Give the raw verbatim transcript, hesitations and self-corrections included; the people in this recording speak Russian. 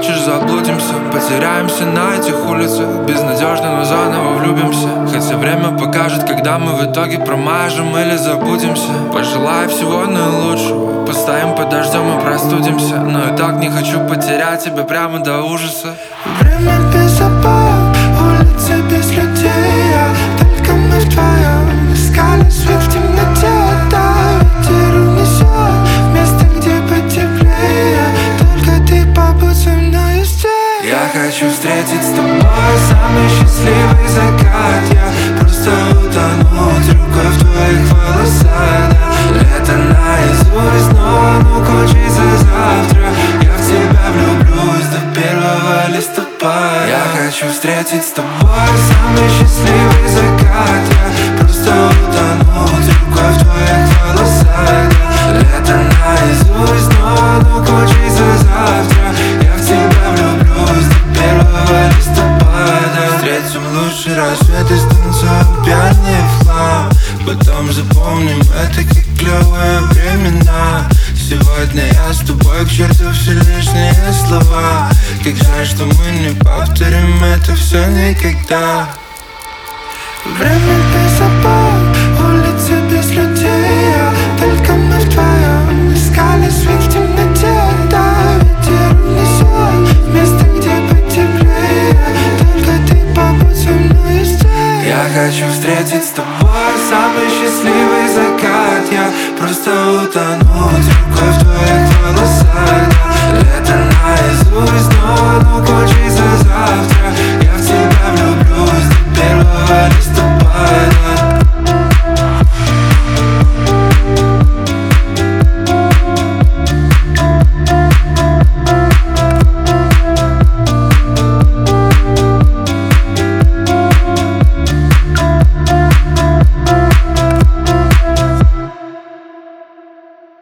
хочешь, заблудимся, потеряемся на этих улицах. Безнадежно, но заново влюбимся. Хотя время покажет, когда мы в итоге промажем или забудемся. Пожелаю всего наилучшего, постоим под дождем и простудимся. Но я так не хочу потерять тебя прямо до ужаса. Время без обоев, улицы без людей, а только мы вдвоем искали свет в темноте. Да, ветер унесет в место, где потеплее. Только ты побудь со мной здесь. Я хочу встретить с тобой самый счастливый закат. Я просто утонуть рукой в твоих волосах, да. Лето наизусть, но оно кончится завтра. Я в тебя влюблюсь до первого листопада. Я хочу встретить с тобой самый счастливый закат. Я просто утонуть рукой в твоих волосах, да. Лето наизусть, но оно кончится завтра. Я в тебя влюблюсь до первого листопада. Встретим лучший рассвет и станцуем пьяные в хлам. Потом запомним это как клевые времена. Сегодня я с тобой, к черту все лишние слова. Как жаль, что мы не повторим это все никогда. Время без обоев, улицы без людей.